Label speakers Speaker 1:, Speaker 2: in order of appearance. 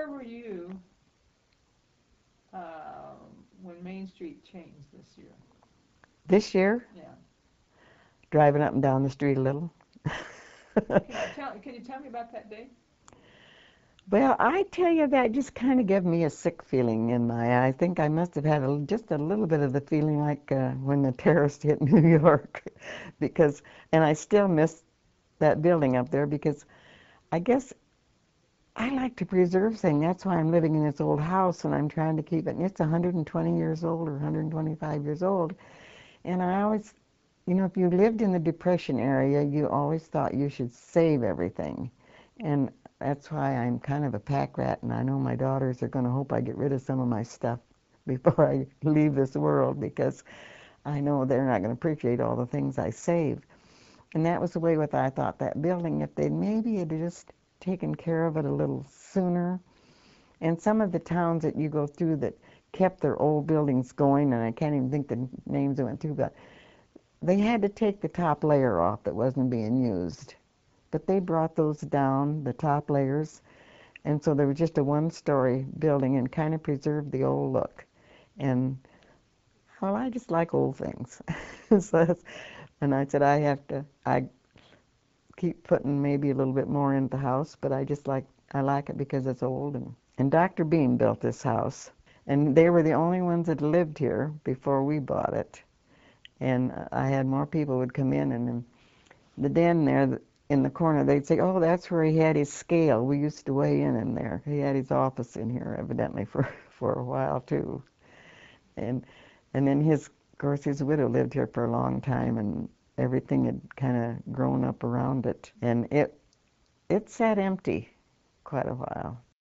Speaker 1: where were you when Main Street changed this year?
Speaker 2: This year,
Speaker 1: Yeah.
Speaker 2: driving up and down the street a little.
Speaker 1: Can you tell me about that day?
Speaker 2: Well, I tell you, that just kind of gave me a sick feeling in my eye. I think I must have had just a little bit of the feeling like when the terrorist hit New York, because, and I still miss that building up there because I guess I like to preserve things. That's why I'm living in this old house and I'm trying to keep it. And it's 120 years old or 125 years old. And I always, if you lived in the Depression area, you always thought you should save everything. And that's why I'm kind of a pack rat, and I know my daughters are going to hope I get rid of some of my stuff before I leave this world, because I know they're not going to appreciate all the things I saved. And that was the way with, I thought, that building, if they maybe had just taken care of it a little sooner. And some of the towns that you go through that kept their old buildings going, and I can't even think the names I went through, but they had to take the top layer off that wasn't being used. But they brought those down, the top layers, and so there was just a one-story building and kind of preserved the old look. And, well, I just like old things. And I said, I keep putting maybe a little bit more into the house, but I like it because it's old. And Dr. Bean built this house, and they were the only ones that lived here before we bought it. And I had more people would come in, and in the den there in the corner, they'd say, "Oh, that's where he had his scale. We used to weigh in there. He had his office in here, evidently, for a while too." And then of course, his widow lived here for a long time, and everything had kind of grown up around it, and it sat empty quite a while.